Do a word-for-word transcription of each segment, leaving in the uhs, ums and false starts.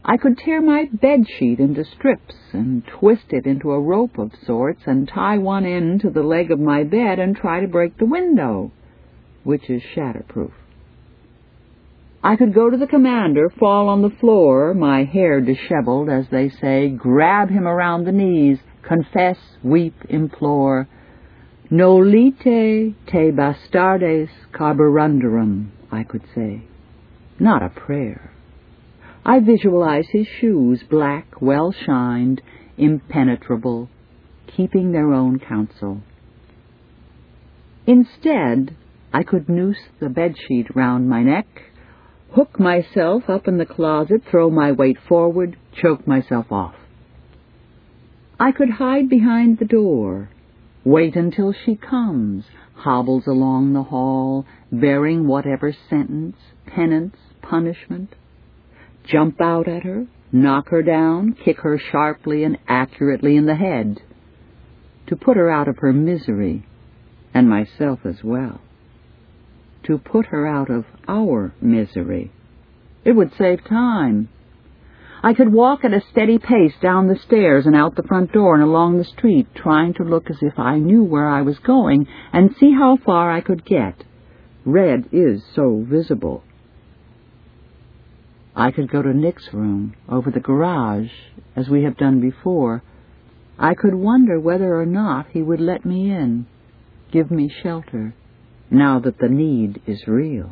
I could tear my bedsheet into strips and twist it into a rope of sorts and tie one end to the leg of my bed and try to break the window, which is shatterproof. I could go to the commander, fall on the floor, my hair disheveled, as they say, grab him around the knees, confess, weep, implore. Nolite te bastardes carborundarum, I could say. Not a prayer. I visualize his shoes, black, well-shined, impenetrable, keeping their own counsel. Instead, I could noose the bedsheet round my neck, hook myself up in the closet, throw my weight forward, choke myself off. I could hide behind the door, wait until she comes, hobbles along the hall, bearing whatever sentence, penance, punishment, jump out at her, knock her down, kick her sharply and accurately in the head, to put her out of her misery, and myself as well. To put her out of our misery. It would save time. I could walk at a steady pace down the stairs and out the front door and along the street, trying to look as if I knew where I was going and see how far I could get. Red is so visible. I could go to Nick's room over the garage, as we have done before. I could wonder whether or not he would let me in, give me shelter, now that the need is real.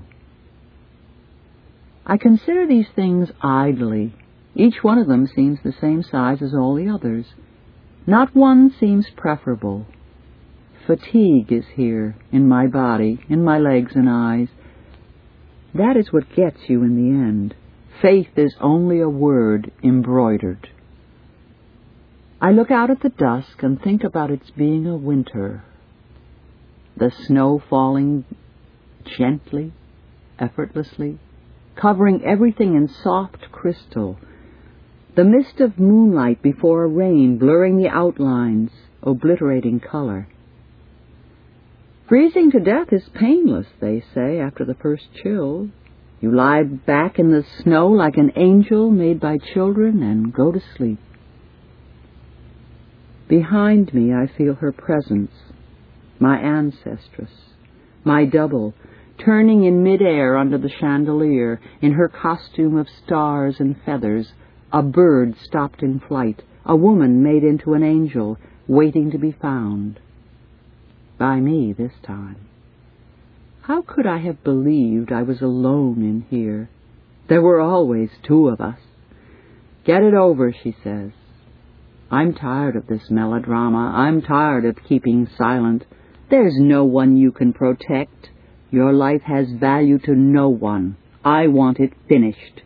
I consider these things idly. Each one of them seems the same size as all the others. Not one seems preferable. Fatigue is here, in my body, in my legs and eyes. That is what gets you in the end. Faith is only a word embroidered. I look out at the dusk and think about its being a winter. The snow falling gently, effortlessly, covering everything in soft crystal. The mist of moonlight before a rain blurring the outlines, obliterating color. Freezing to death is painless, they say, after the first chill. You lie back in the snow like an angel made by children and go to sleep. Behind me I feel her presence, my ancestress, my double, turning in midair under the chandelier, in her costume of stars and feathers, a bird stopped in flight, a woman made into an angel, waiting to be found. By me this time. How could I have believed I was alone in here? There were always two of us. Get it over, she says. I'm tired of this melodrama. I'm tired of keeping silent. There's no one you can protect. Your life has value to no one. I want it finished.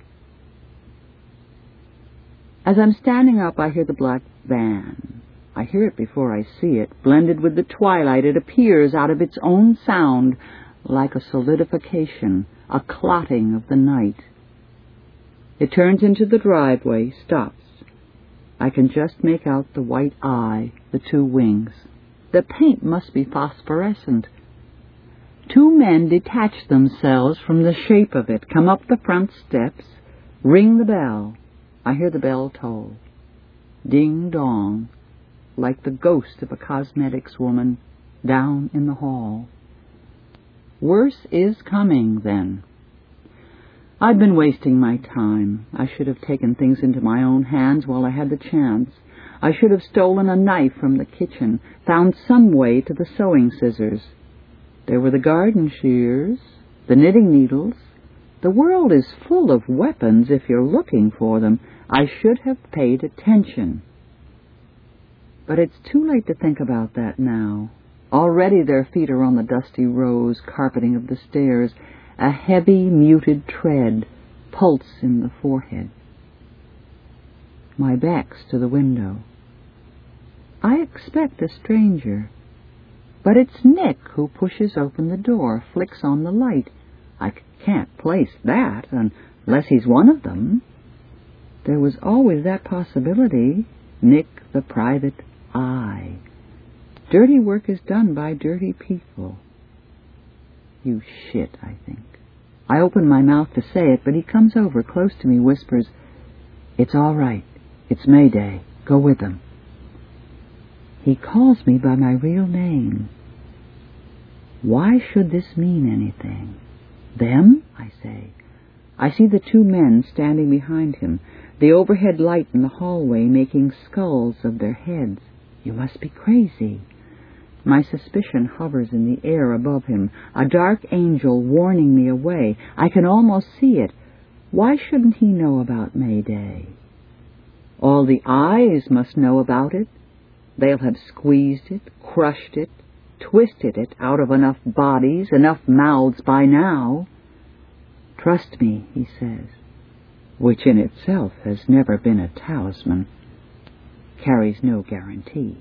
As I'm standing up, I hear the black van. I hear it before I see it. Blended with the twilight, it appears out of its own sound, like a solidification, a clotting of the night. It turns into the driveway, stops. I can just make out the white eye, the two wings. The paint must be phosphorescent. Two men detach themselves from the shape of it, come up the front steps, ring the bell. I hear the bell toll. Ding-dong, like the ghost of a cosmetics woman down in the hall. Worse is coming, then. I've been wasting my time. I should have taken things into my own hands while I had the chance. I should have stolen a knife from the kitchen, found some way to the sewing scissors. There were the garden shears, the knitting needles. The world is full of weapons if you're looking for them. I should have paid attention. But it's too late to think about that now. Already their feet are on the dusty rose carpeting of the stairs, a heavy, muted tread, pulse in the forehead. My back's to the window. I expect a stranger, but it's Nick who pushes open the door, flicks on the light. I can't place that unless he's one of them. There was always that possibility. Nick, the private eye. Dirty work is done by dirty people. You shit, I think. I open my mouth to say it, but he comes over close to me, whispers, It's all right. It's Mayday. Go with them. He calls me by my real name. Why should this mean anything? Them? I say. I see the two men standing behind him, the overhead light in the hallway making skulls of their heads. You must be crazy. My suspicion hovers in the air above him, a dark angel warning me away. I can almost see it. Why shouldn't he know about Mayday? All the eyes must know about it. They'll have squeezed it, crushed it, twisted it out of enough bodies, enough mouths by now. Trust me, he says, which in itself has never been a talisman, carries no guarantee.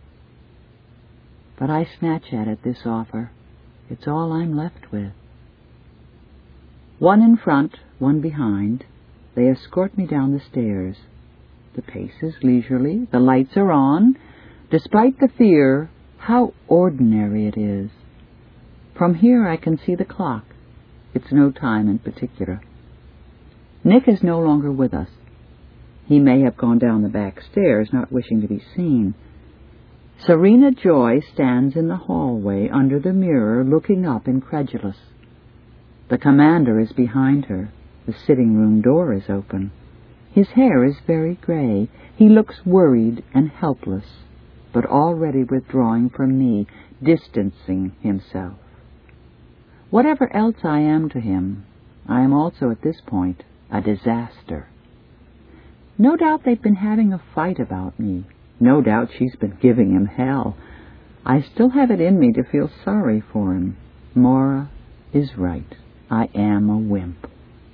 But I snatch at it, this offer. It's all I'm left with. One in front, one behind, they escort me down the stairs. The pace is leisurely, the lights are on. Despite the fear, how ordinary it is. From here I can see the clock. It's no time in particular. Nick is no longer with us. He may have gone down the back stairs, not wishing to be seen. Serena Joy stands in the hallway under the mirror, looking up incredulous. The commander is behind her. The sitting room door is open. His hair is very gray. He looks worried and helpless, but already withdrawing from me, distancing himself. Whatever else I am to him, I am also at this point a disaster. No doubt they've been having a fight about me. No doubt she's been giving him hell. I still have it in me to feel sorry for him. Maura is right. I am a wimp.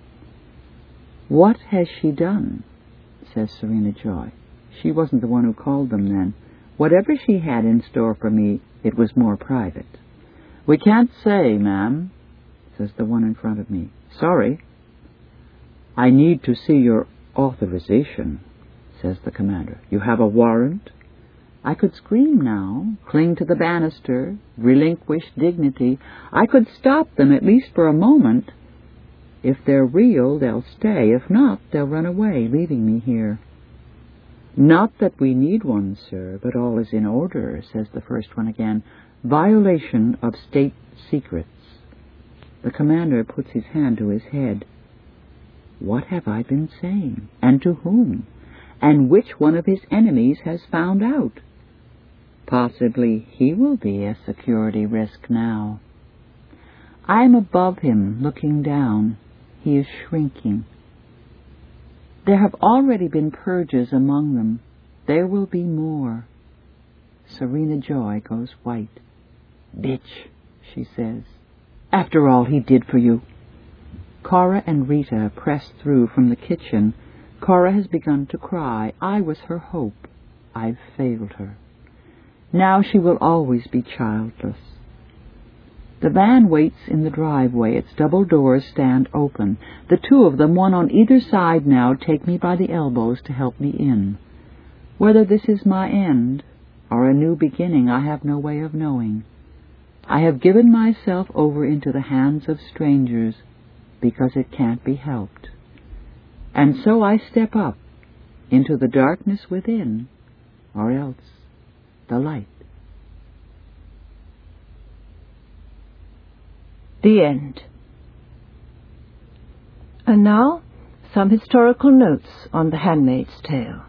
What has she done? Says Serena Joy. She wasn't the one who called them then. Whatever she had in store for me, it was more private. We can't say, ma'am, says the one in front of me. Sorry. I need to see your authorization, says the commander. You have a warrant? I could scream now, cling to the banister, relinquish dignity. I could stop them, at least for a moment. If they're real, they'll stay. If not, they'll run away, leaving me here. Not that we need one, sir, but all is in order, says the first one again. Violation of state secrets. The commander puts his hand to his head. What have I been saying? And to whom? And which one of his enemies has found out? Possibly he will be a security risk now. I am above him, looking down. He is shrinking. There have already been purges among them. There will be more. Serena Joy goes white. Bitch, she says. After all he did for you. Cora and Rita press through from the kitchen. Cora has begun to cry. I was her hope. I've failed her. Now she will always be childless. The van waits in the driveway. Its double doors stand open. The two of them, one on either side now, take me by the elbows to help me in. Whether this is my end or a new beginning, I have no way of knowing. I have given myself over into the hands of strangers because it can't be helped. And so I step up into the darkness within, or else the light. The end. And now, some historical notes on The Handmaid's Tale.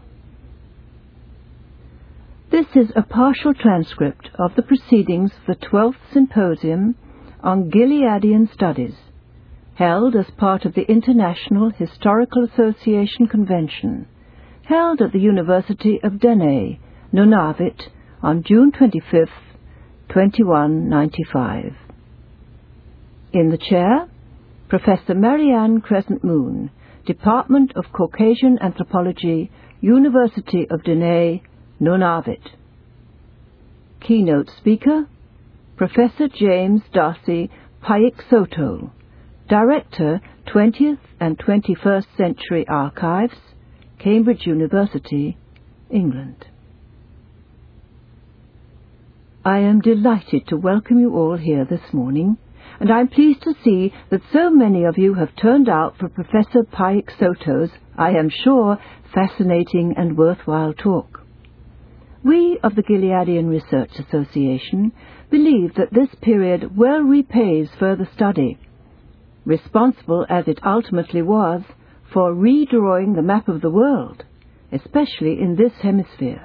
This is a partial transcript of the proceedings of the twelfth Symposium on Gileadian Studies, held as part of the International Historical Association Convention, held at the University of Dene, Nunavut, on June twenty-fifth, twenty-one ninety-five. In the chair, Professor Marianne Crescent Moon, Department of Caucasian Anthropology, University of Dene, Nunavut. Keynote speaker, Professor James Darcy Payik-Soto, Director, twentieth and twenty-first Century Archives, Cambridge University, England. I am delighted to welcome you all here this morning and I'm pleased to see that so many of you have turned out for Professor Paiksoto's, I am sure, fascinating and worthwhile talk. We of the Gileadian Research Association believe that this period well repays further study, responsible as it ultimately was for redrawing the map of the world, especially in this hemisphere.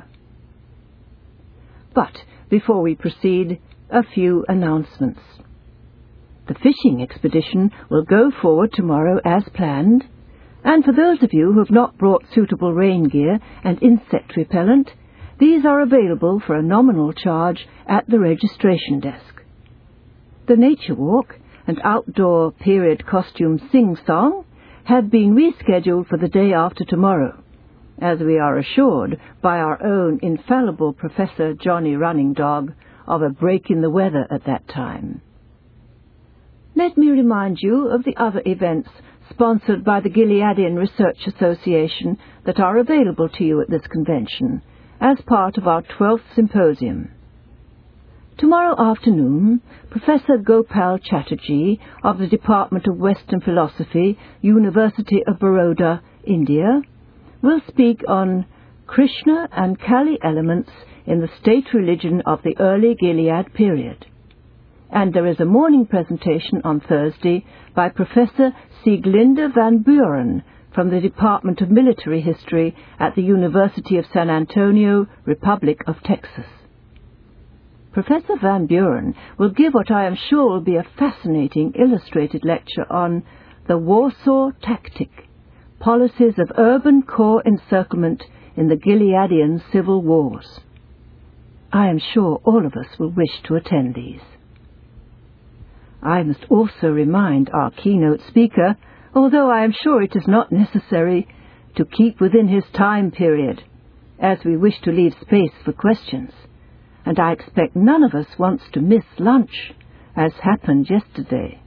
But before we proceed, a few announcements. The fishing expedition will go forward tomorrow as planned, and for those of you who have not brought suitable rain gear and insect repellent, these are available for a nominal charge at the registration desk. The nature walk and outdoor period costume sing-song have been rescheduled for the day after tomorrow, as we are assured by our own infallible Professor Johnny Running Dog of a break in the weather at that time. Let me remind you of the other events sponsored by the Gileadian Research Association that are available to you at this convention as part of our twelfth symposium. Tomorrow afternoon, Professor Gopal Chatterjee of the Department of Western Philosophy, University of Baroda, India, will speak on Krishna and Kali elements in the state religion of the early Gilead period. And there is a morning presentation on Thursday by Professor Sieglinde van Buren from the Department of Military History at the University of San Antonio, Republic of Texas. Professor Van Buren will give what I am sure will be a fascinating illustrated lecture on the Warsaw Tactic, Policies of Urban Core Encirclement in the Gileadian Civil Wars. I am sure all of us will wish to attend these. I must also remind our keynote speaker, although I am sure it is not necessary, to keep within his time period, as we wish to leave space for questions, and I expect none of us wants to miss lunch, as happened yesterday.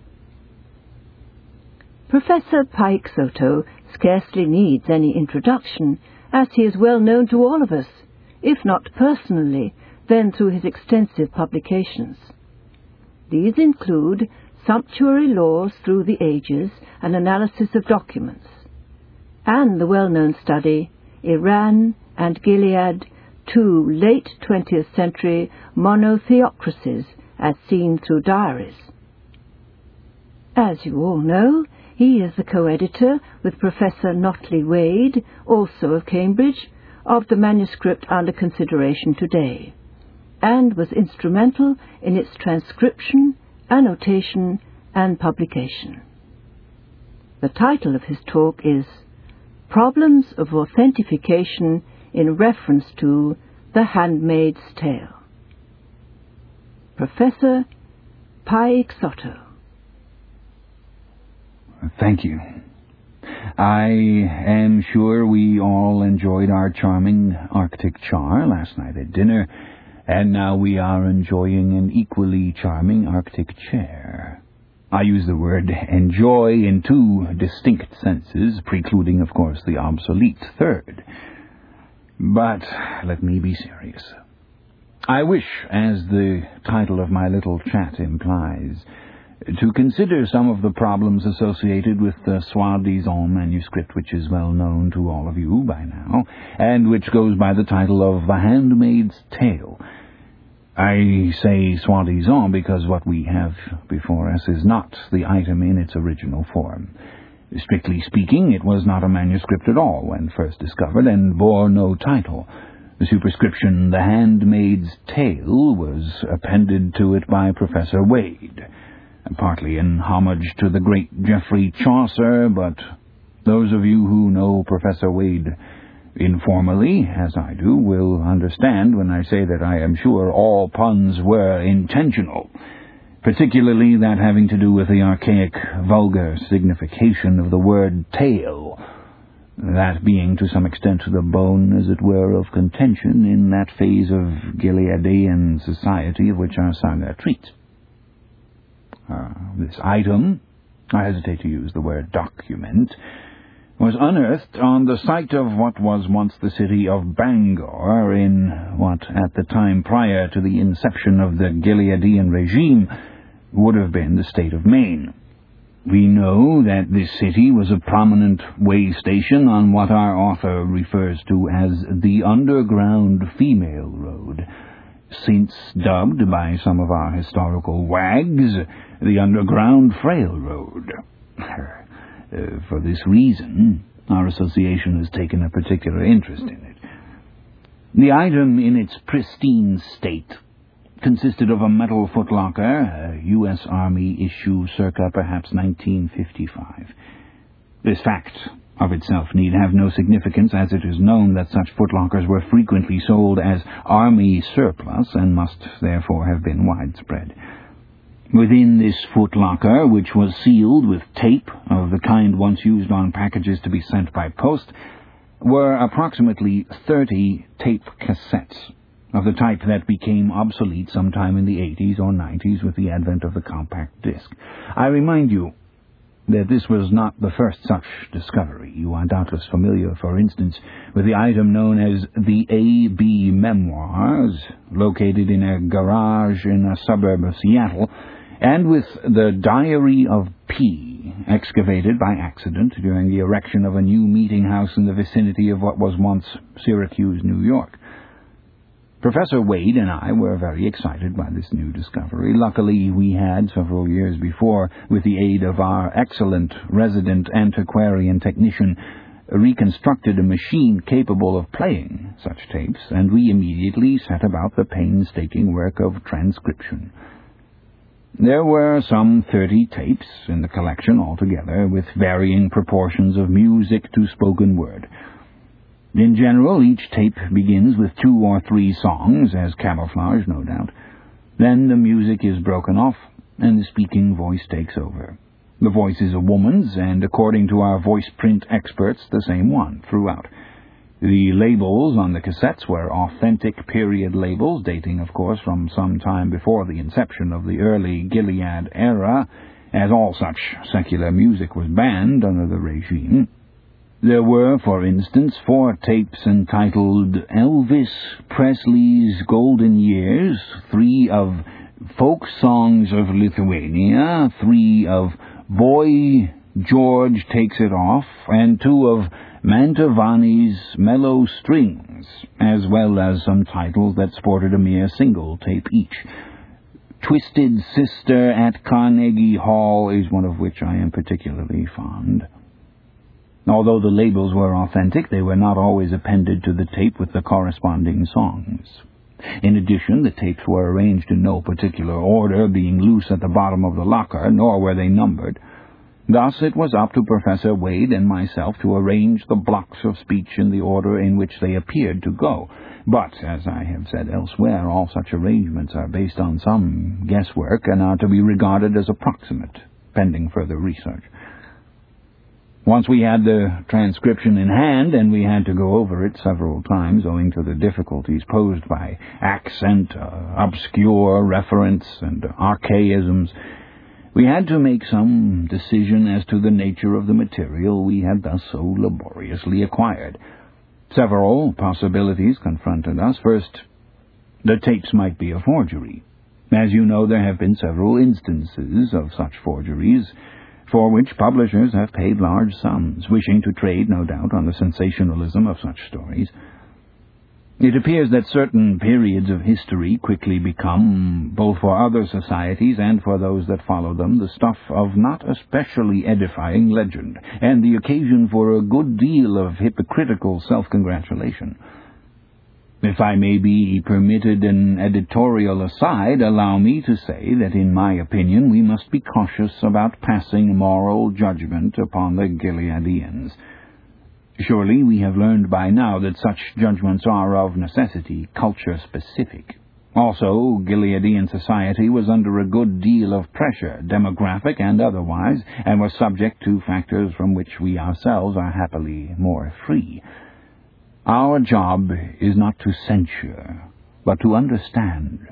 Professor Paiksoto scarcely needs any introduction, as he is well known to all of us, if not personally, then through his extensive publications. These include Sumptuary Laws Through the Ages, an analysis of documents, and the well-known study Iran and Gilead, Two Late twentieth Century Monotheocracies as Seen Through Diaries. As you all know, he is the co-editor with Professor Notley Wade, also of Cambridge, of the manuscript under consideration today, and was instrumental in its transcription, annotation, and publication. The title of his talk is Problems of Authentication in Reference to The Handmaid's Tale. Professor Paiksoto. Thank you. I am sure we all enjoyed our charming Arctic char last night at dinner, and now we are enjoying an equally charming Arctic chair. I use the word enjoy in two distinct senses, precluding, of course, the obsolete third. But let me be serious. I wish, as the title of my little chat implies, to consider some of the problems associated with the soi-disant manuscript, which is well known to all of you by now, and which goes by the title of The Handmaid's Tale. I say soi-disant because what we have before us is not the item in its original form. Strictly speaking, it was not a manuscript at all when first discovered, and bore no title. The superscription, The Handmaid's Tale, was appended to it by Professor Wade, partly in homage to the great Geoffrey Chaucer, but those of you who know Professor Wade informally, as I do, will understand when I say that I am sure all puns were intentional, particularly that having to do with the archaic, vulgar signification of the word tale, that being to some extent the bone, as it were, of contention in that phase of Gileadian society of which our saga treats. Uh, this item, I hesitate to use the word document, was unearthed on the site of what was once the city of Bangor in what, at the time prior to the inception of the Gileadian regime, would have been the state of Maine. We know that this city was a prominent way station on what our author refers to as the Underground Female Road, since dubbed by some of our historical wags the Underground Frail Road. Uh, for this reason, our association has taken a particular interest in it. The item in its pristine state consisted of a metal footlocker, a U S Army issue circa perhaps nineteen fifty-five. This fact of itself need have no significance, as it is known that such footlockers were frequently sold as Army surplus and must therefore have been widespread. Within this footlocker, which was sealed with tape of the kind once used on packages to be sent by post, were approximately thirty tape cassettes, of the type that became obsolete sometime in the eighties or nineties with the advent of the compact disc. I remind you that this was not the first such discovery. You are doubtless familiar, for instance, with the item known as the A B Memoirs, located in a garage in a suburb of Seattle, and with the Diary of P, excavated by accident during the erection of a new meeting house in the vicinity of what was once Syracuse, New York. Professor Wade and I were very excited by this new discovery. Luckily, we had, several years before, with the aid of our excellent resident antiquarian technician, reconstructed a machine capable of playing such tapes, and we immediately set about the painstaking work of transcription. There were some thirty tapes in the collection altogether, with varying proportions of music to spoken word. In general, each tape begins with two or three songs, as camouflage, no doubt. Then the music is broken off, and the speaking voice takes over. The voice is a woman's, and according to our voice print experts, the same one throughout. The labels on the cassettes were authentic period labels, dating, of course, from some time before the inception of the early Gilead era, as all such secular music was banned under the regime. There were, for instance, four tapes entitled Elvis Presley's Golden Years, three of Folk Songs of Lithuania, three of Boy George Takes It Off, and two of Mantovani's Mellow Strings, as well as some titles that sported a mere single tape each. Twisted Sister at Carnegie Hall is one of which I am particularly fond. Although the labels were authentic, they were not always appended to the tape with the corresponding songs. In addition, the tapes were arranged in no particular order, being loose at the bottom of the locker, nor were they numbered. Thus it was up to Professor Wade and myself to arrange the blocks of speech in the order in which they appeared to go. But, as I have said elsewhere, all such arrangements are based on some guesswork and are to be regarded as approximate, pending further research. Once we had the transcription in hand, and we had to go over it several times owing to the difficulties posed by accent, uh, obscure reference, and archaisms, we had to make some decision as to the nature of the material we had thus so laboriously acquired. Several possibilities confronted us. First, the tapes might be a forgery. As you know, there have been several instances of such forgeries, for which publishers have paid large sums, wishing to trade, no doubt, on the sensationalism of such stories. It appears that certain periods of history quickly become, both for other societies and for those that follow them, the stuff of not especially edifying legend, and the occasion for a good deal of hypocritical self-congratulation. If I may be permitted an editorial aside, allow me to say that, in my opinion, we must be cautious about passing moral judgment upon the Gileadians. Surely we have learned by now that such judgments are of necessity culture-specific. Also, Gileadian society was under a good deal of pressure, demographic and otherwise, and was subject to factors from which we ourselves are happily more free. Our job is not to censure, but to understand.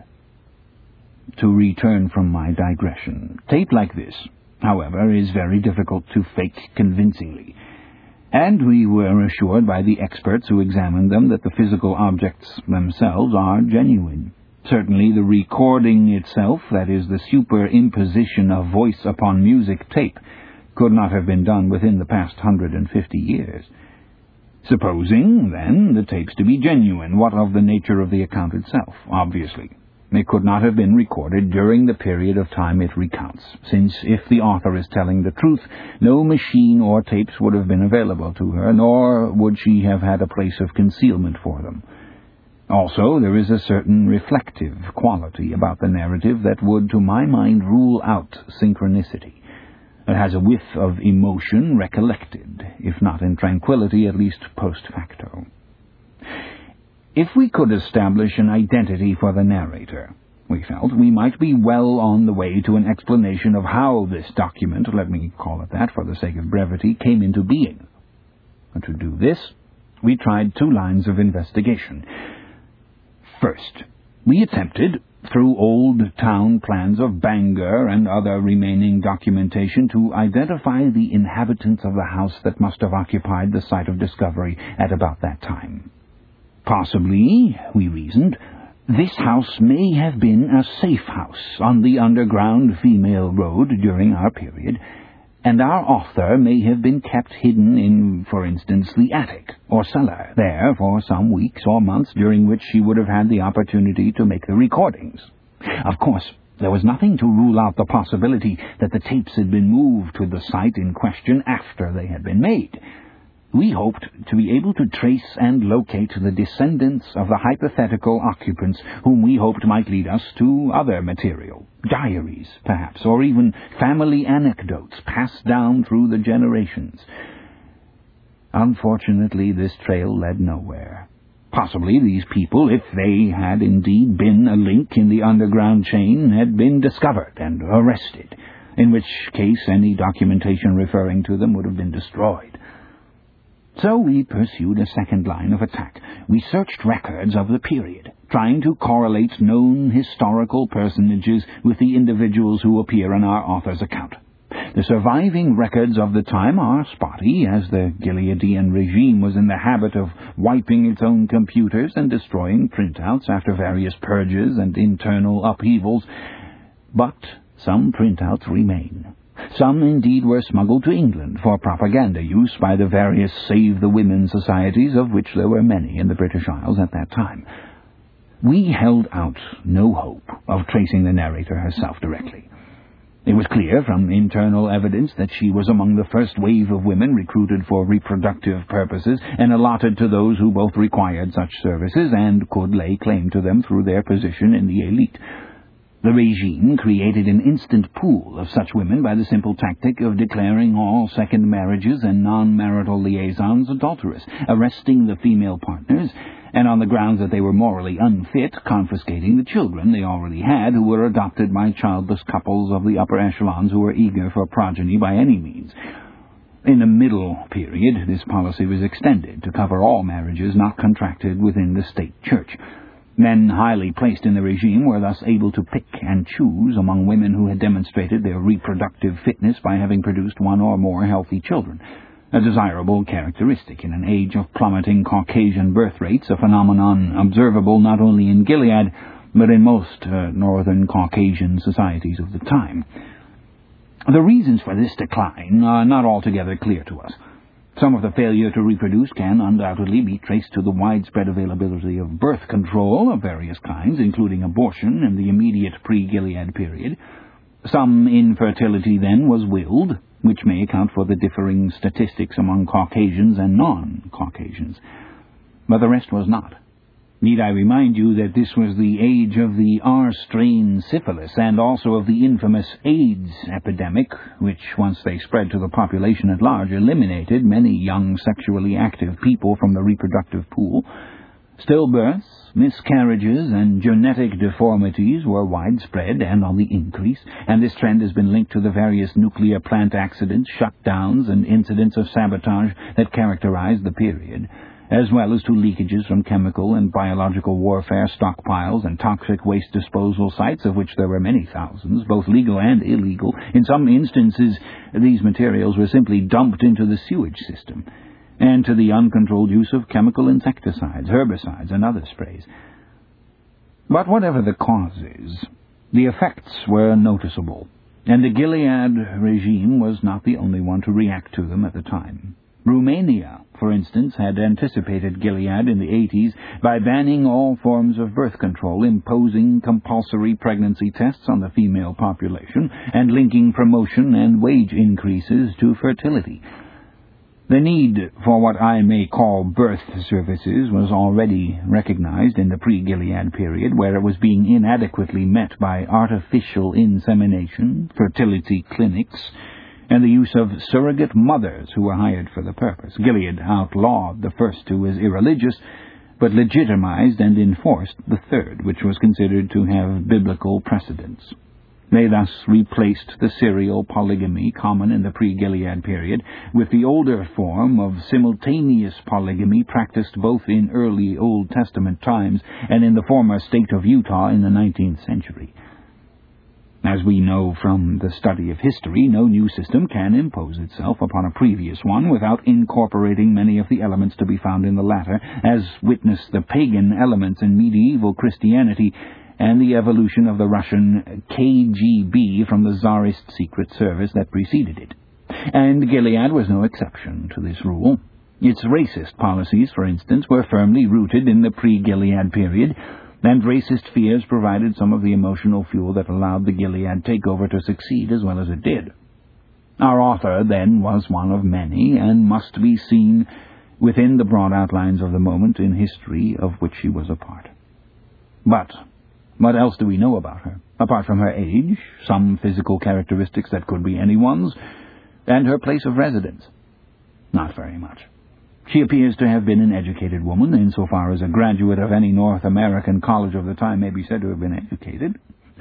To return from my digression, tape like this, however, is very difficult to fake convincingly, and we were assured by the experts who examined them that the physical objects themselves are genuine. Certainly the recording itself, that is, the superimposition of voice upon music tape, could not have been done within the past hundred and fifty years. Supposing, then, the tapes to be genuine, what of the nature of the account itself? Obviously, it could not have been recorded during the period of time it recounts, since if the author is telling the truth, no machine or tapes would have been available to her, nor would she have had a place of concealment for them. Also, there is a certain reflective quality about the narrative that would, to my mind, rule out synchronicity. It has a whiff of emotion recollected, if not in tranquility, at least post facto. If we could establish an identity for the narrator, we felt we might be well on the way to an explanation of how this document, let me call it that for the sake of brevity, came into being. And to do this, we tried two lines of investigation. First, we attempted, through old town plans of Bangor and other remaining documentation, to identify the inhabitants of the house that must have occupied the site of discovery at about that time. Possibly, we reasoned, this house may have been a safe house on the underground female road during our period, and our author may have been kept hidden in, for instance, the attic or cellar there for some weeks or months during which she would have had the opportunity to make the recordings. Of course, there was nothing to rule out the possibility that the tapes had been moved to the site in question after they had been made. We hoped to be able to trace and locate the descendants of the hypothetical occupants whom we hoped might lead us to other material, diaries, perhaps, or even family anecdotes passed down through the generations. Unfortunately, this trail led nowhere. Possibly these people, if they had indeed been a link in the underground chain, had been discovered and arrested, in which case any documentation referring to them would have been destroyed. So we pursued a second line of attack. We searched records of the period, trying to correlate known historical personages with the individuals who appear in our author's account. The surviving records of the time are spotty, as the Gileadian regime was in the habit of wiping its own computers and destroying printouts after various purges and internal upheavals, but some printouts remain. Some, indeed, were smuggled to England for propaganda use by the various Save the Women societies, of which there were many in the British Isles at that time. We held out no hope of tracing the narrator herself directly. It was clear from internal evidence that she was among the first wave of women recruited for reproductive purposes and allotted to those who both required such services and could lay claim to them through their position in the elite. The regime created an instant pool of such women by the simple tactic of declaring all second marriages and non-marital liaisons adulterous, arresting the female partners, and on the grounds that they were morally unfit, confiscating the children they already had, who were adopted by childless couples of the upper echelons who were eager for progeny by any means. In the middle period, this policy was extended to cover all marriages not contracted within the state church. Men highly placed in the regime were thus able to pick and choose among women who had demonstrated their reproductive fitness by having produced one or more healthy children, a desirable characteristic in an age of plummeting Caucasian birth rates, a phenomenon observable not only in Gilead, but in most uh, northern Caucasian societies of the time. The reasons for this decline are not altogether clear to us. Some of the failure to reproduce can undoubtedly be traced to the widespread availability of birth control of various kinds, including abortion in the immediate pre-Gilead period. Some infertility, then, was willed, which may account for the differing statistics among Caucasians and non-Caucasians. But the rest was not. Need I remind you that this was the age of the R-strain syphilis and also of the infamous AIDS epidemic, which, once they spread to the population at large, eliminated many young sexually active people from the reproductive pool. Stillbirths, miscarriages, and genetic deformities were widespread and on the increase, and this trend has been linked to the various nuclear plant accidents, shutdowns, and incidents of sabotage that characterized the period, as well as to leakages from chemical and biological warfare stockpiles and toxic waste disposal sites, of which there were many thousands, both legal and illegal. In some instances, these materials were simply dumped into the sewage system, and to the uncontrolled use of chemical insecticides, herbicides, and other sprays. But whatever the causes, the effects were noticeable, and the Gilead regime was not the only one to react to them at the time. Romania, for instance, had anticipated Gilead in the eighties by banning all forms of birth control, imposing compulsory pregnancy tests on the female population, and linking promotion and wage increases to fertility. The need for what I may call birth services was already recognized in the pre-Gilead period, where it was being inadequately met by artificial insemination, fertility clinics, and the use of surrogate mothers who were hired for the purpose. Gilead outlawed the first two as irreligious, but legitimized and enforced the third, which was considered to have biblical precedence. They thus replaced the serial polygamy common in the pre-Gilead period with the older form of simultaneous polygamy practiced both in early Old Testament times and in the former state of Utah in the nineteenth century. As we know from the study of history, no new system can impose itself upon a previous one without incorporating many of the elements to be found in the latter, as witness the pagan elements in medieval Christianity and the evolution of the Russian K G B from the Tsarist Secret Service that preceded it. And Gilead was no exception to this rule. Its racist policies, for instance, were firmly rooted in the pre-Gilead period, and racist fears provided some of the emotional fuel that allowed the Gilead takeover to succeed as well as it did. Our author, then, was one of many, and must be seen within the broad outlines of the moment in history of which she was a part. But what else do we know about her, apart from her age, some physical characteristics that could be anyone's, and her place of residence? Not very much. She appears to have been an educated woman, insofar as a graduate of any North American college of the time may be said to have been educated.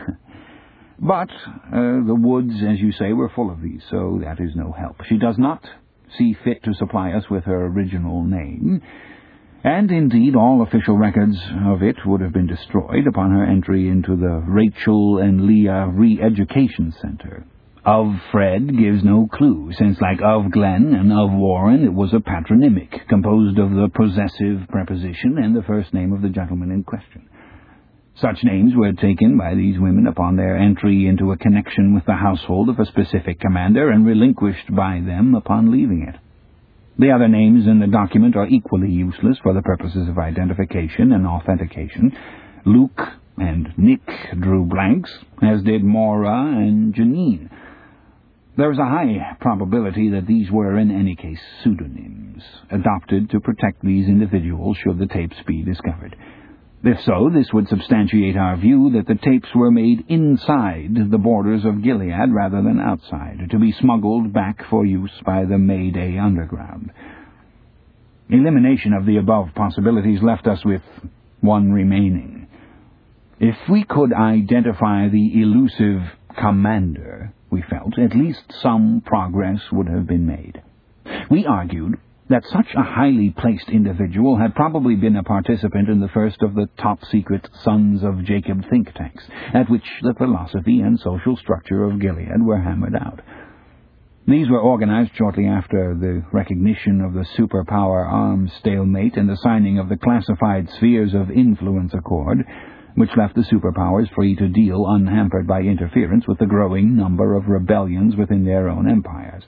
But uh, the woods, as you say, were full of these, so that is no help. She does not see fit to supply us with her original name, and indeed all official records of it would have been destroyed upon her entry into the Rachel and Leah Re-Education Center. Of Fred gives no clue, since like of Glenn and of Warren it was a patronymic, composed of the possessive preposition and the first name of the gentleman in question. Such names were taken by these women upon their entry into a connection with the household of a specific commander and relinquished by them upon leaving it. The other names in the document are equally useless for the purposes of identification and authentication. Luke and Nick drew blanks, as did Maura and Janine. There is a high probability that these were, in any case, pseudonyms, adopted to protect these individuals should the tapes be discovered. If so, this would substantiate our view that the tapes were made inside the borders of Gilead rather than outside, to be smuggled back for use by the Mayday Underground. Elimination of the above possibilities left us with one remaining. If we could identify the elusive commander, we felt, at least some progress would have been made. We argued that such a highly placed individual had probably been a participant in the first of the top-secret Sons of Jacob think tanks, at which the philosophy and social structure of Gilead were hammered out. These were organized shortly after the recognition of the superpower arms stalemate and the signing of the Classified Spheres of Influence Accord, which left the superpowers free to deal unhampered by interference with the growing number of rebellions within their own empires.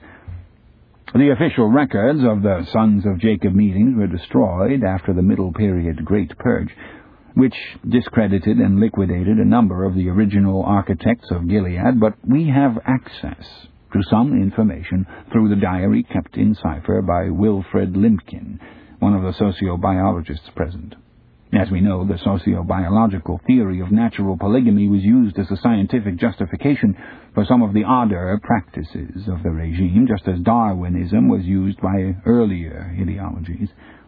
The official records of the Sons of Jacob meetings were destroyed after the Middle Period Great Purge, which discredited and liquidated a number of the original architects of Gilead, but we have access to some information through the diary kept in cipher by Wilfred Limpkin, one of the sociobiologists present. As we know, the sociobiological theory of natural polygamy was used as a scientific justification for some of the odder practices of the regime, just as Darwinism was used by earlier ideologies.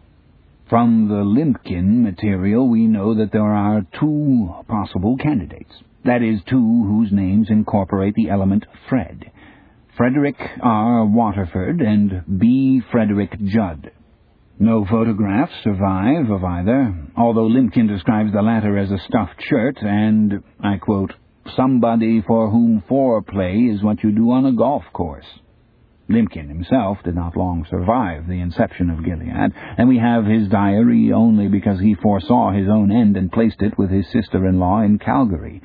From the Limpkin material, we know that there are two possible candidates, that is, two whose names incorporate the element Fred, Frederick R. Waterford and B. Frederick Judd. No photographs survive of either, although Limpkin describes the latter as a stuffed shirt and, I quote, somebody for whom foreplay is what you do on a golf course. Limkin himself did not long survive the inception of Gilead, and we have his diary only because he foresaw his own end and placed it with his sister-in-law in Calgary.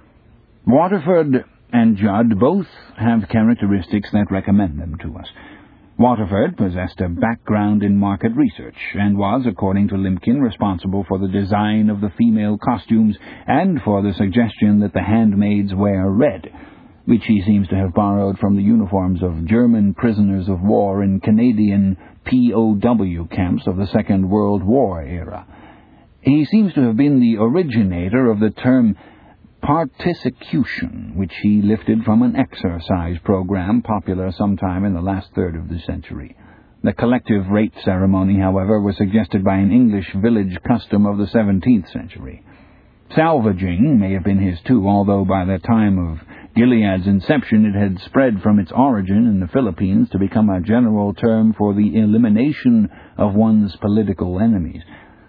Waterford and Judd both have characteristics that recommend them to us. Waterford possessed a background in market research, and was, according to Limkin, responsible for the design of the female costumes and for the suggestion that the handmaids wear red, which he seems to have borrowed from the uniforms of German prisoners of war in Canadian P O W camps of the Second World War era. He seems to have been the originator of the term partisecution, which he lifted from an exercise program popular sometime in the last third of the century. The collective rape ceremony, however, was suggested by an English village custom of the seventeenth century. Salvaging may have been his too, although by the time of Gilead's inception it had spread from its origin in the Philippines to become a general term for the elimination of one's political enemies.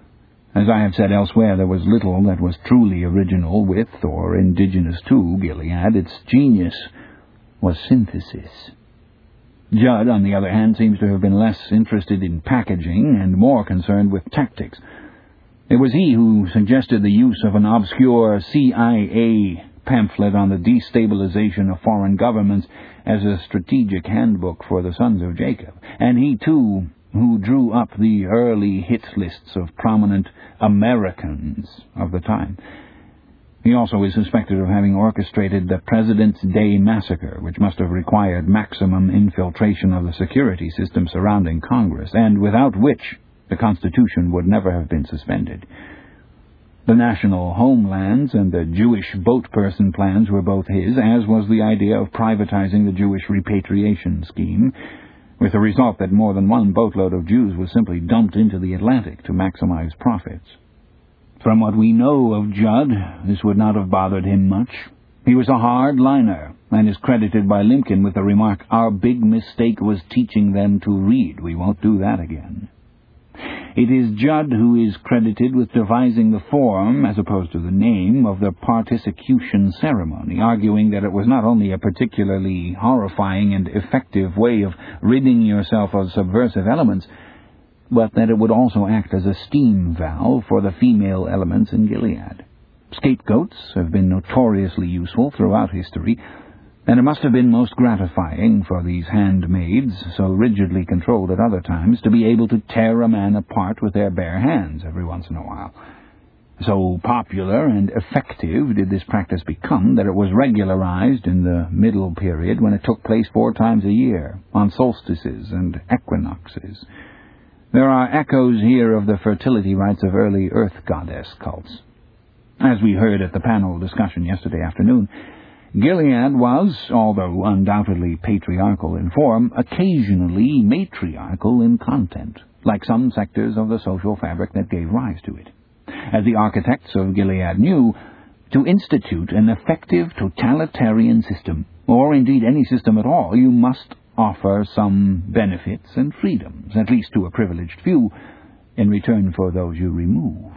As I have said elsewhere, there was little that was truly original with or indigenous to Gilead. Its genius was synthesis. Judd, on the other hand, seems to have been less interested in packaging and more concerned with tactics. It was he who suggested the use of an obscure C I A pamphlet on the destabilization of foreign governments as a strategic handbook for the sons of Jacob, and he, too, who drew up the early hit lists of prominent Americans of the time. He also is suspected of having orchestrated the President's Day Massacre, which must have required maximum infiltration of the security system surrounding Congress, and without which the Constitution would never have been suspended. The national homelands and the Jewish boat person plans were both his, as was the idea of privatizing the Jewish repatriation scheme, with the result that more than one boatload of Jews was simply dumped into the Atlantic to maximize profits. From what we know of Judd, this would not have bothered him much. He was a hard liner, and is credited by Limkin with the remark, "Our big mistake was teaching them to read. We won't do that again." It is Judd who is credited with devising the form, as opposed to the name, of the partisecution ceremony, arguing that it was not only a particularly horrifying and effective way of ridding yourself of subversive elements, but that it would also act as a steam valve for the female elements in Gilead. Scapegoats have been notoriously useful throughout history, and it must have been most gratifying for these handmaids, so rigidly controlled at other times, to be able to tear a man apart with their bare hands every once in a while. So popular and effective did this practice become that it was regularized in the Middle Period, when it took place four times a year, on solstices and equinoxes. There are echoes here of the fertility rites of early earth goddess cults. As we heard at the panel discussion yesterday afternoon, Gilead was, although undoubtedly patriarchal in form, occasionally matriarchal in content, like some sectors of the social fabric that gave rise to it. As the architects of Gilead knew, to institute an effective totalitarian system, or indeed any system at all, you must offer some benefits and freedoms, at least to a privileged few, in return for those you remove.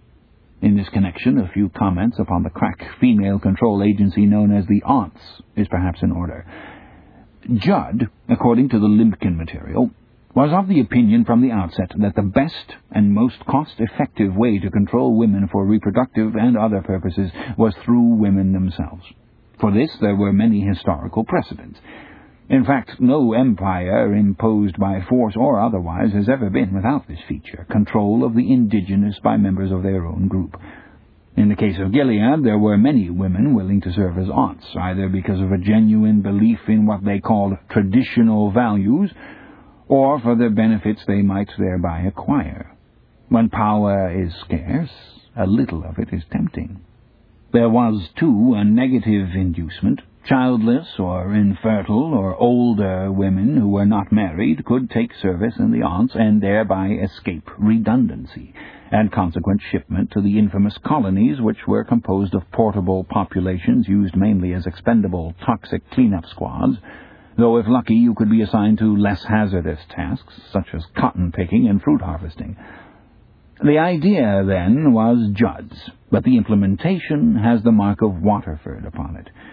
In this connection, a few comments upon the crack female control agency known as the Aunts is perhaps in order. Judd, according to the Limkin material, was of the opinion from the outset that the best and most cost-effective way to control women for reproductive and other purposes was through women themselves. For this there were many historical precedents. In fact, no empire imposed by force or otherwise has ever been without this feature, control of the indigenous by members of their own group. In the case of Gilead, there were many women willing to serve as aunts, either because of a genuine belief in what they called traditional values, or for the benefits they might thereby acquire. When power is scarce, a little of it is tempting. There was, too, a negative inducement. Childless or infertile or older women who were not married could take service in the aunts and thereby escape redundancy and consequent shipment to the infamous colonies, which were composed of portable populations used mainly as expendable toxic cleanup squads, though if lucky you could be assigned to less hazardous tasks such as cotton picking and fruit harvesting. The idea, then, was Judd's, but the implementation has the mark of Waterford upon it.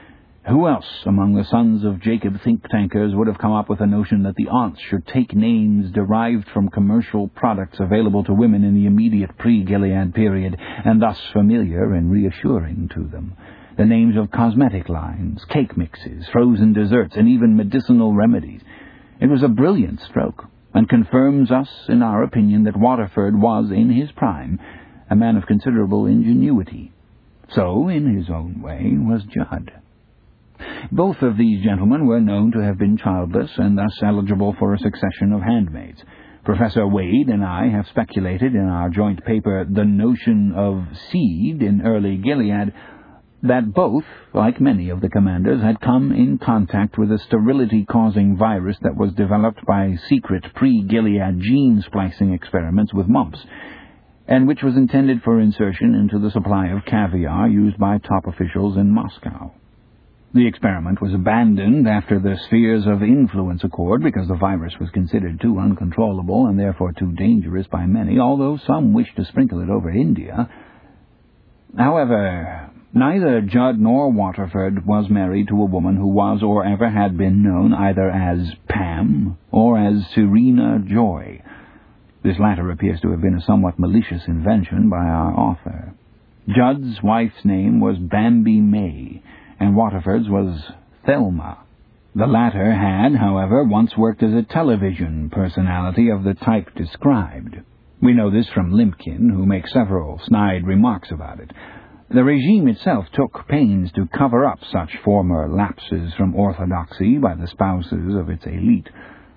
Who else among the sons of Jacob think-tankers would have come up with the notion that the aunts should take names derived from commercial products available to women in the immediate pre-Gilead period, and thus familiar and reassuring to them? The names of cosmetic lines, cake mixes, frozen desserts, and even medicinal remedies. It was a brilliant stroke, and confirms us in our opinion that Waterford was, in his prime, a man of considerable ingenuity. So, in his own way, was Judd. Both of these gentlemen were known to have been childless and thus eligible for a succession of handmaids. Professor Wade and I have speculated in our joint paper, The Notion of Seed in Early Gilead, that both, like many of the commanders, had come in contact with a sterility-causing virus that was developed by secret pre-Gilead gene-splicing experiments with mumps, and which was intended for insertion into the supply of caviar used by top officials in Moscow. The experiment was abandoned after the Spheres of Influence Accord because the virus was considered too uncontrollable and therefore too dangerous by many, although some wished to sprinkle it over India. However, neither Judd nor Waterford was married to a woman who was or ever had been known either as Pam or as Serena Joy. This latter appears to have been a somewhat malicious invention by our author. Judd's wife's name was Bambi May, and Waterford's was Thelma. The latter had, however, once worked as a television personality of the type described. We know this from Limpkin, who makes several snide remarks about it. The regime itself took pains to cover up such former lapses from orthodoxy by the spouses of its elite.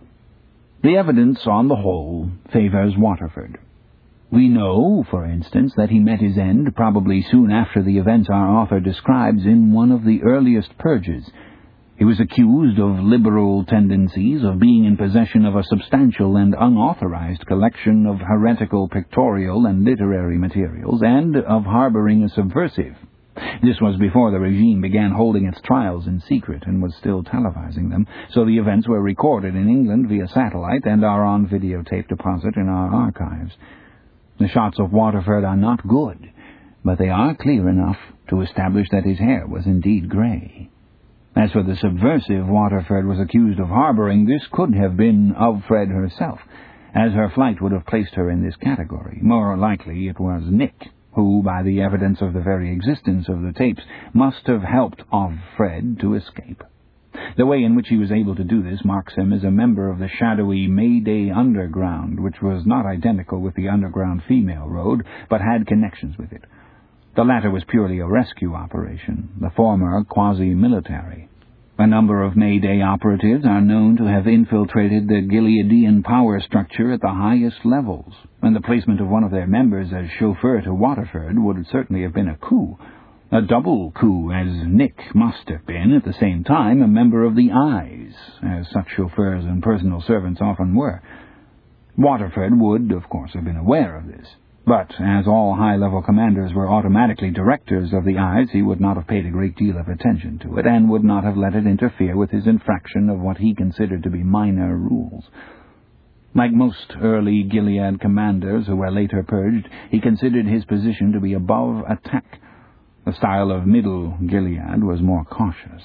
The evidence, on the whole, favors Waterford. We know, for instance, that he met his end probably soon after the events our author describes in one of the earliest purges. He was accused of liberal tendencies, of being in possession of a substantial and unauthorized collection of heretical pictorial and literary materials, and of harboring a subversive. This was before the regime began holding its trials in secret and was still televising them, so the events were recorded in England via satellite and are on videotape deposit in our archives. The shots of Waterford are not good, but they are clear enough to establish that his hair was indeed grey. As for the subversive Waterford was accused of harboring, this could have been of Fred herself, as her flight would have placed her in this category. More likely it was Nick, who, by the evidence of the very existence of the tapes, must have helped of Fred to escape. The way in which he was able to do this marks him as a member of the shadowy Mayday Underground, which was not identical with the Underground Female Road, but had connections with it. The latter was purely a rescue operation, the former quasi-military. A number of Mayday operatives are known to have infiltrated the Gileadian power structure at the highest levels, and the placement of one of their members as chauffeur to Waterford would certainly have been a coup. A double coup, as Nick must have been, at the same time, a member of the Eyes, as such chauffeurs and personal servants often were. Waterford would, of course, have been aware of this, but as all high-level commanders were automatically directors of the Eyes, he would not have paid a great deal of attention to it, and would not have let it interfere with his infraction of what he considered to be minor rules. Like most early Gilead commanders who were later purged, he considered his position to be above attack. The style of Middle Gilead was more cautious.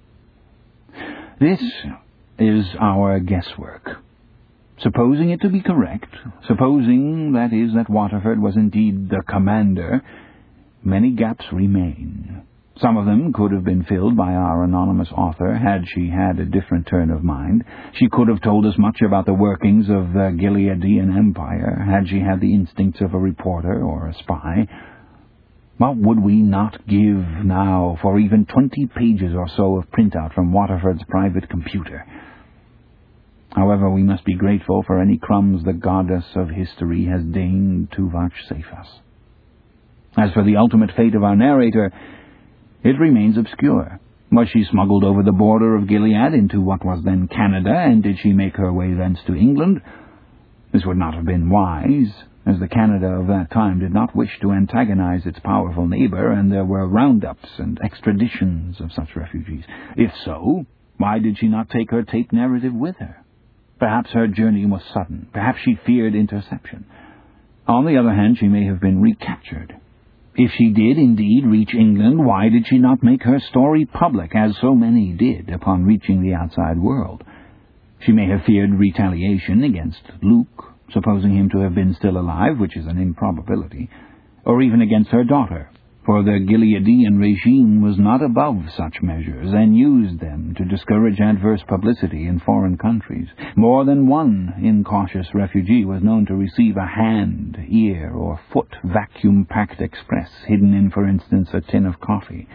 This is our guesswork. Supposing it to be correct, supposing, that is, that Waterford was indeed the commander, many gaps remain. Some of them could have been filled by our anonymous author had she had a different turn of mind. She could have told us much about the workings of the Gileadian Empire had she had the instincts of a reporter or a spy. What would we not give now for even twenty pages or so of printout from Waterford's private computer? However, we must be grateful for any crumbs the goddess of history has deigned to vouchsafe us. As for the ultimate fate of our narrator, it remains obscure. Was she smuggled over the border of Gilead into what was then Canada, and did she make her way thence to England? This would not have been wise, as the Canada of that time did not wish to antagonize its powerful neighbor, and there were roundups and extraditions of such refugees. If so, why did she not take her tape narrative with her? Perhaps her journey was sudden. Perhaps she feared interception. On the other hand, she may have been recaptured. If she did indeed reach England, why did she not make her story public, as so many did upon reaching the outside world? She may have feared retaliation against Luke, supposing him to have been still alive, which is an improbability, or even against her daughter, for the Gileadian regime was not above such measures, and used them to discourage adverse publicity in foreign countries. More than one incautious refugee was known to receive a hand, ear, or foot vacuum-packed express, hidden in, for instance, a tin of coffee.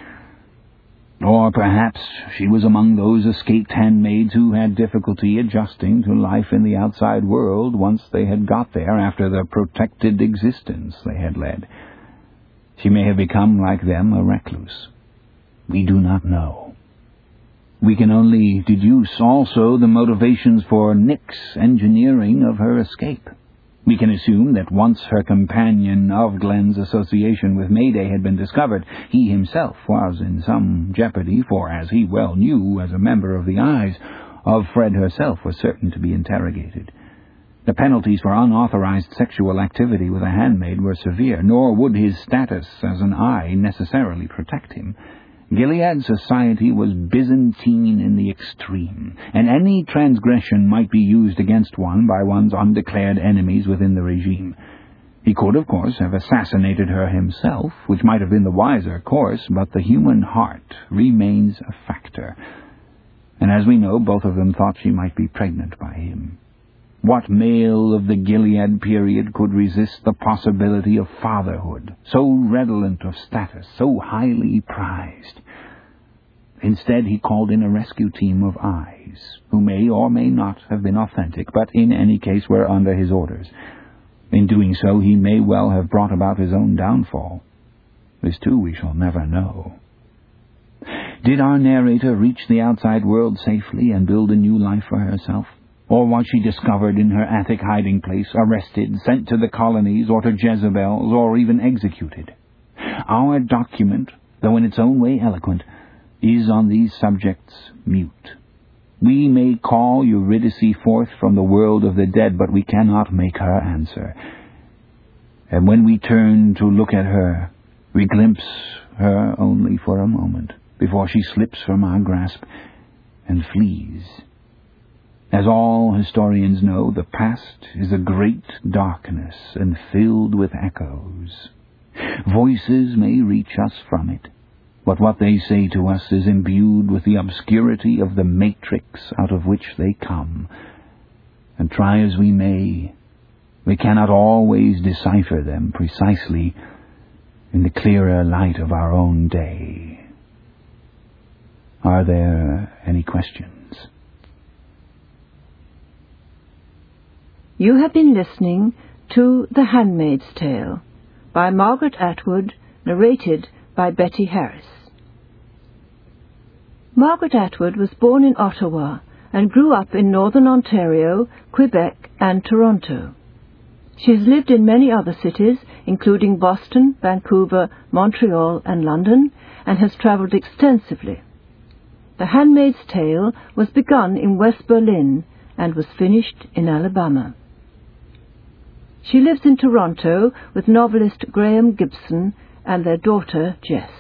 Or perhaps she was among those escaped handmaids who had difficulty adjusting to life in the outside world once they had got there after the protected existence they had led. She may have become, like them, a recluse. We do not know. We can only deduce also the motivations for Nick's engineering of her escape. We can assume that once her companion of Glenn's association with Mayday had been discovered, he himself was in some jeopardy, for, as he well knew as a member of the Eyes, of Fred herself was certain to be interrogated. The penalties for unauthorized sexual activity with a handmaid were severe, nor would his status as an Eye necessarily protect him. Gilead society was Byzantine in the extreme, and any transgression might be used against one by one's undeclared enemies within the regime. He could, of course, have assassinated her himself, which might have been the wiser course, but the human heart remains a factor. And as we know, both of them thought she might be pregnant by him. What male of the Gilead period could resist the possibility of fatherhood, so redolent of status, so highly prized? Instead, he called in a rescue team of Eyes, who may or may not have been authentic, but in any case were under his orders. In doing so, he may well have brought about his own downfall. This, too, we shall never know. Did our narrator reach the outside world safely and build a new life for herself? Or was she discovered in her attic hiding place, arrested, sent to the colonies, or to Jezebel's, or even executed? Our document, though in its own way eloquent, is on these subjects mute. We may call Eurydice forth from the world of the dead, but we cannot make her answer. And when we turn to look at her, we glimpse her only for a moment, before she slips from our grasp and flees. As all historians know, the past is a great darkness and filled with echoes. Voices may reach us from it, but what they say to us is imbued with the obscurity of the matrix out of which they come, and try as we may, we cannot always decipher them precisely in the clearer light of our own day. Are there any questions? You have been listening to The Handmaid's Tale by Margaret Atwood, narrated by Betty Harris. Margaret Atwood was born in Ottawa and grew up in northern Ontario, Quebec, and Toronto. She has lived in many other cities, including Boston, Vancouver, Montreal, and London, and has travelled extensively. The Handmaid's Tale was begun in West Berlin and was finished in Alabama. She lives in Toronto with novelist Graham Gibson and their daughter Jess.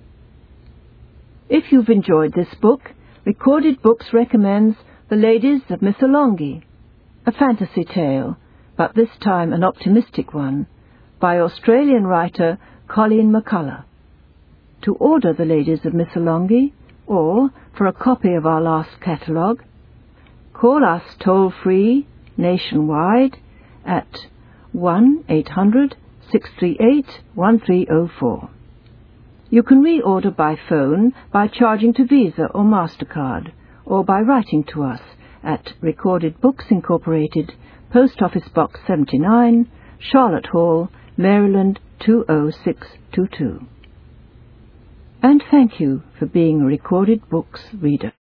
If you've enjoyed this book, Recorded Books recommends The Ladies of Missolonghi, a fantasy tale, but this time an optimistic one, by Australian writer Colleen McCullough. To order The Ladies of Missolonghi, or for a copy of our last catalogue, call us toll-free nationwide at one eight hundred, six three eight, one three zero four. You can reorder by phone by charging to Visa or MasterCard, or by writing to us at Recorded Books Incorporated, Post Office Box seventy-nine, Charlotte Hall, Maryland two oh six two two. And thank you for being a Recorded Books reader.